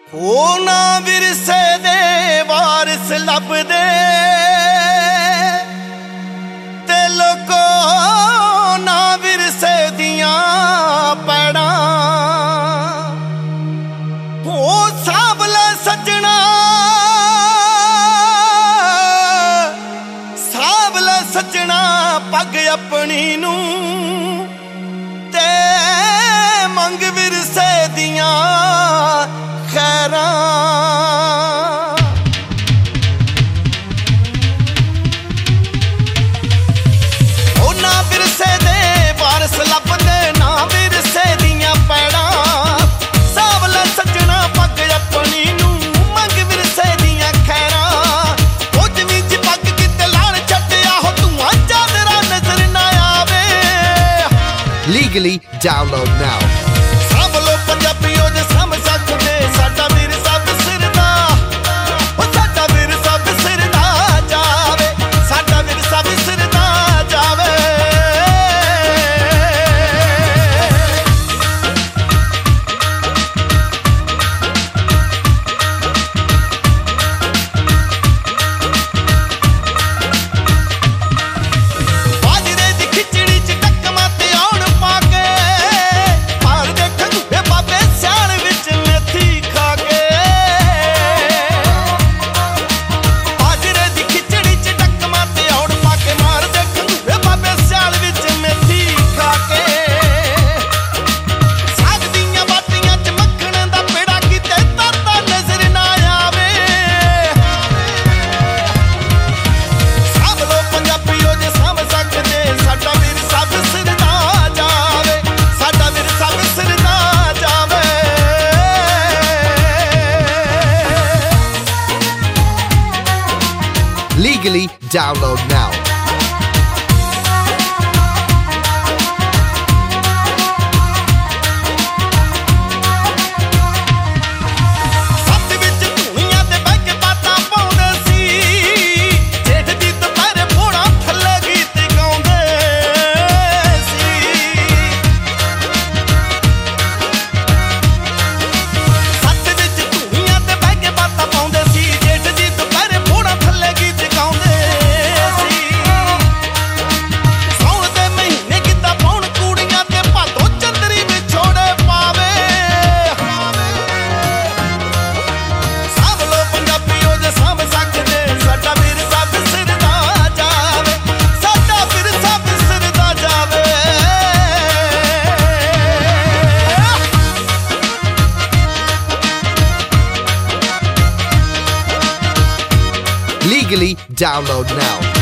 ਉਹ ਨਾ ਵਿਰਸੇ ਦੇ ਵਾਰਿਸ ਲੱਭਦੇ ਤੇ ਲੋਕੋ ਨਾ ਵਿਰਸੇ ਦੀਆਂ ਪੈੜਾਂ ਉਹ ਸਾਂਭ ਲੈ ਸੱਜਣਾ ਪੱਗ ਆਪਣੀ ਨੂੰ ਤੇ ਮੰਗ ਵਿਰਸੇ ਦੀਆਂ ਖੈਰਾਂ ਉਹ ਨਾ ਵਿਰਸੇ ਦੇ ਵਾਰਿਸ ਲੱਭਦੇ ਨਾ ਵਿਰਸੇ ਦੀਆਂ ਪੈੜਾਂ ਸਾਂਭ ਲੈ ਸੱਜਣਾ ਪੱਗ ਆਪਣੀ ਨੂੰ ਮੰਗ ਵਿਰਸੇ ਦੀਆਂ ਖੈਰਾਂ ਉਹ ਜ਼ਮੀਨ 'ਚ ਪੱਗ ਕਿਤੇ ਲਾਣ ਛੱਡਿਆ ਹੋ ਧੂਆਂ ਚਾਦਰਾ ਨਜ਼ਰ ਨਾ ਆਵੇ Legally download now. ਸਭ ਲੋ ਪੰਜਾਬੀਓ ਜੇ ਸਮਝ ਸਕਦੇ ਸਾਡਾ ਵੀਰ ਸਭ ਸਿਰਦਾ ਉਹ ਸਾਡਾ ਵੀਰ ਸਭ ਸਿਰਦਾ ਜਾਵੇ ਸਾਡਾ ਵੀਰ ਸਭ ਸਿਰਦਾ ਜਾਵੇ ਬਾਜਰੇ ਦੀ ਖਿਚੜੀ 'ਚ ਟੱਕਮਾਂ ਤੇ ਆਉਣ ਪਾ ਕੇ ਮਾਰ ਦੇ ਖੰਘੂਏ ਬਾਬੇ ਸਿਆਲ ਵਿੱਚ ਮੇਥੀ ਖਾ ਕੇ ਬਾਜਰੇ ਦੀ ਖਿਚੜੀ 'ਚ ਟੱਕਮਾਂ ਤੇ ਆਉਣ ਪਾ ਕੇ ਮਾਰ ਦੇ ਖੰਘੂਏ ਬਾਬੇ ਸਿਆਲ ਵਿੱਚ ਮੇਥੀ ਖਾ ਕੇ ਸਾਗ ਦੀਆਂ ਬਾਟੀਆਂ 'ਚ ਮੱਖਣ ਦਾ ਪੇੜਾ ਕਿਤੇ ਤਰਦਾ ਨਜ਼ਰ ਨਾ ਆਵੇ ਸਭ ਲੋ ਪੰਜਾਬੀਓ ਜੇ ਸਮਝ ਸਕਦੇ ਸਾਡਾ ਵੀਰ ਸਭ ਸਿਰਦਾ ਜਾਵੇ ਸਾਡਾ ਵੀਰ ਸਭ ਸਿਰਦਾ ਜਾਵੇ Legally download now. ਸੱਤ ਵਿੱਚ ਧੂਣੀਆਂ ਤੇ ਬਹਿ ਕੇ ਬਾਤਾਂ ਪਾਉਂਦੇ ਸੀ ਜੇਠ ਦੀ ਦੁਪਹਿਰੇ ਫੋੜਾ ਥੱਲੇ ਗੀਤ ਗਾਉਂਦੇ ਸੀ ਸੱਤ ਵਿੱਚ ਧੂਣੀਆਂ ਤੇ ਬਹਿ ਕੇ ਬਾਤਾਂ ਪਾਉਂਦੇ ਸੀ ਜੇਠ ਦੀ ਦੁਪਹਿਰੇ ਫੋੜਾ ਥੱਲੇ ਗੀਤ ਗਾਉਂਦੇ ਸੀ ਸੌਣ ਦੇ ਮਹੀਨੇ ਗਿੱਧਾ ਪਾਉਣ ਕੁੜੀਆਂ ਤੇ ਭਾਦੋਂ ਚੰਦਰੀ ਵਿਛੋੜੇ ਪਾਵੇ ਸਭ ਲੋ ਪੰਜਾਬੀਓ ਜੇ ਸਮਝ ਸਕਦੇ ਸਾਡਾ ਵੀਰ ਸਭ ਸਿਰਦਾ ਜਾਵੇ ਸਾਡਾ ਵੀਰ ਸਭ ਸਿਰਦਾ ਜਾਵੇ Legally download now.